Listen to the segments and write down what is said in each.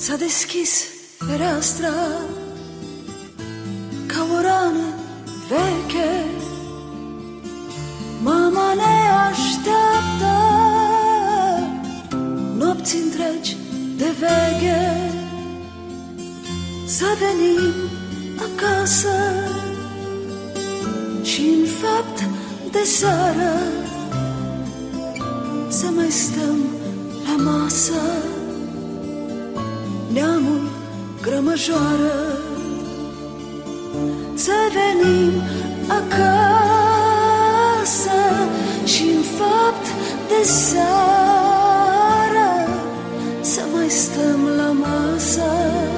S-a deschis fereastra ca o rană veche. Mama ne așteaptă nopți întregi de veche. Să venim acasă și în fapt de seară să mai stăm la masă, neamul grămăjoară. Să venim acasă și în fapt de seară să mai stăm la masă,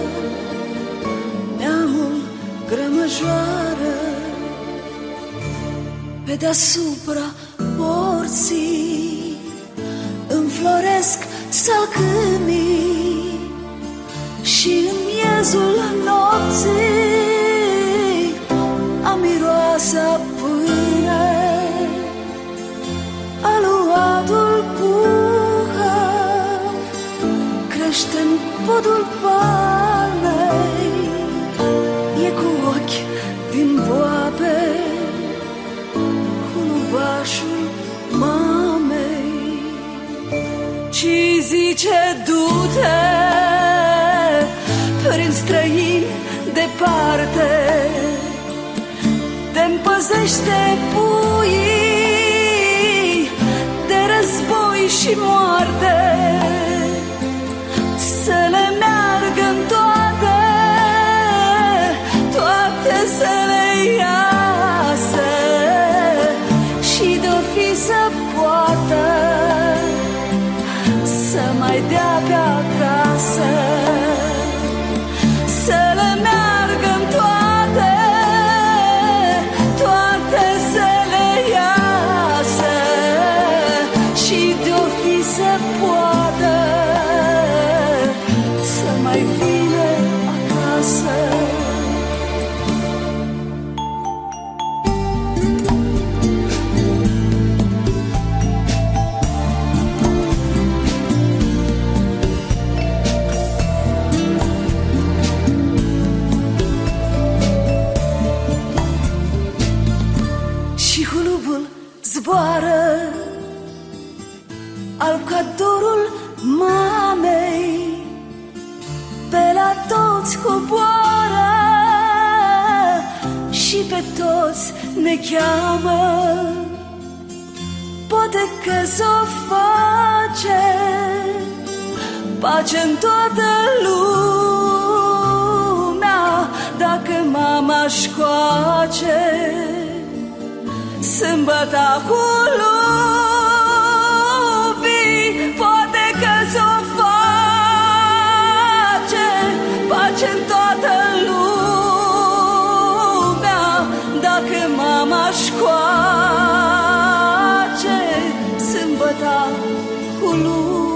neamul grămăjoară. Pe deasupra morții înfloresc salcâmii și în miezul nopții amiroase a pâine. Aluatul puhăv crește-n podul palmei, e cu ochi din boabe hulubașul mamei. Și zice du-te prin străini departe, te-mi păzește puii de război și moarte. Să le meargă-n toate, toate să le iasă și de-o fi să poată să mai dea pe acasă. Să le meargă-n toate, toate să le iasă și de-o fi să poată să mai vină acasă. Zboară alb ca dorul mamei, pe la toți coboară și pe toți ne cheamă. Poate că s-o face pace-n toată lumea dacă mama-și coace sâmbăta cu lupii. Poate că s-o face pace-n toată lumea dacă mama-și coace sâmbăta cu lupii.